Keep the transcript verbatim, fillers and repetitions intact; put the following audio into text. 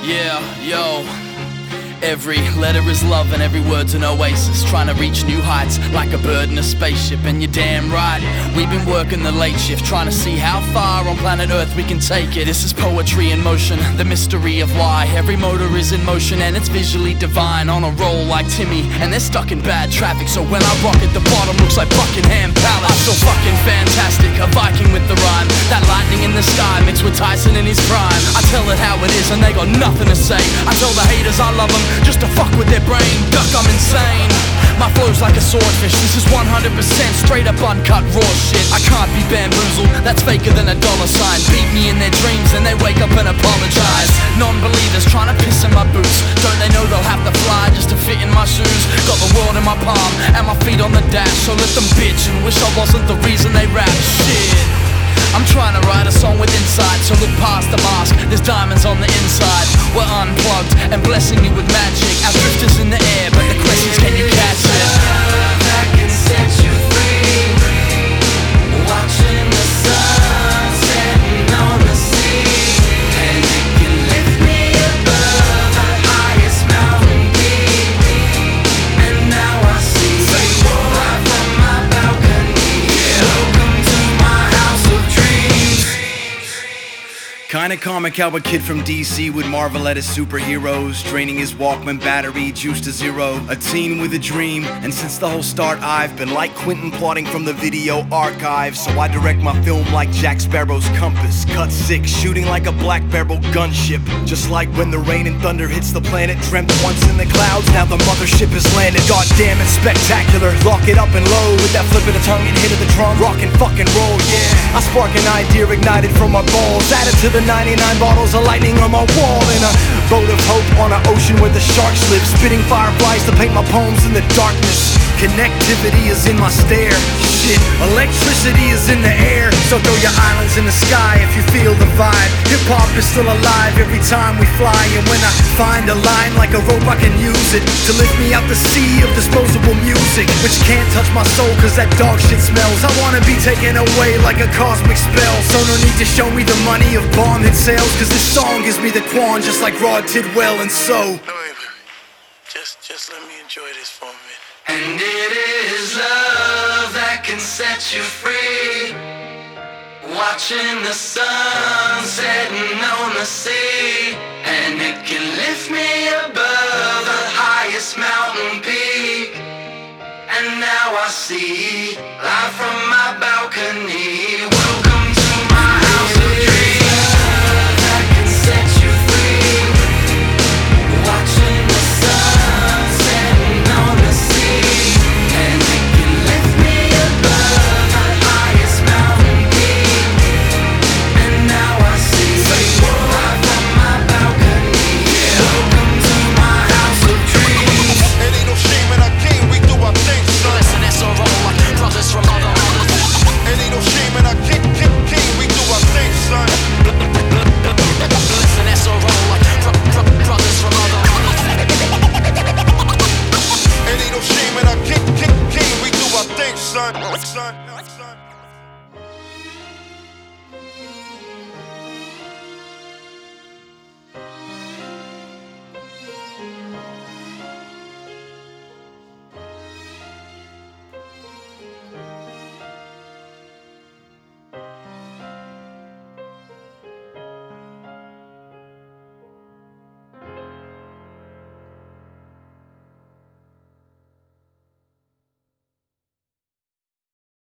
Yeah, yo. Every letter is love and every word's an oasis, trying to reach new heights like a bird in a spaceship. And you're damn right, we've been working the late shift, trying to see how far on planet Earth we can take it. This is poetry in motion, the mystery of why every motor is in motion and it's visually divine. On a roll like Timmy, and they're stuck in bad traffic, so when I rock at the bottom looks like Buckingham Palace. I feel fucking fantastic, a Viking with the rhyme, that lightning in the sky mixed with Tyson in his prime. I tell it how it is and they got nothing to say. I tell the haters I love them just to fuck with their brain. Duck, I'm insane. My flow's like a swordfish. This is one hundred percent straight up uncut raw shit. I can't be bamboozled, that's faker than a dollar sign. Beat me in their dreams and they wake up and apologize. Non-believers trying to piss in my boots. Don't they know they'll have to fly just to fit in my shoes? Got the world in my palm and my feet on the dash, so let them bitch and wish I wasn't the reason they rap. Shit, I'm trying to write a song with insight, so look past the mask, there's diamonds on the inside. We're unplugged and blessing you with magic. Our drifters in the air, but the question is, can you catch it? Love that can set you free, watching the sun setting on the sea, and it can lift me above the highest mountain peak. And now I see life from my balcony. Welcome to my house of dreams. Kinda comic how a kid from D C would marvel at his superheroes, draining his Walkman battery juice to zero. A teen with a dream, and since the whole start I've been like Quentin plotting from the video archive. So I direct my film like Jack Sparrow's compass, cut six, shooting like a black barrel gunship. Just like when the rain and thunder hits the planet, dreamt once in the clouds, now the mothership has landed. God damn it, spectacular, lock it up and load with that flip of the tongue and hit of the drum, rock and fucking roll, yeah. I spark an idea ignited from my balls, added to the ninety-nine bottles of lightning on my wall, in a boat of hope on an ocean where the sharks live, spitting fireflies to paint my poems in the darkness. Connectivity is in my stare, shit, electricity is in the air. So throw your islands in the sky if you feel the vibe. Hip-hop is still alive every time we fly, and when I find a line like a rope I can use it to lift me out the sea of disposable music, which can't touch my soul cause that dog shit smells. I wanna be taken away like a cosmic spell, so no need to show me the money of bomb hit sales, cause this song gives me the quan just like Rod Tidwell. And so No, wait, wait. Just, just let me enjoy this for a minute. And it is love that can set you free, watching the sun setting on the sea, and it can lift me above the highest mountain peak. And now I see life from my balcony.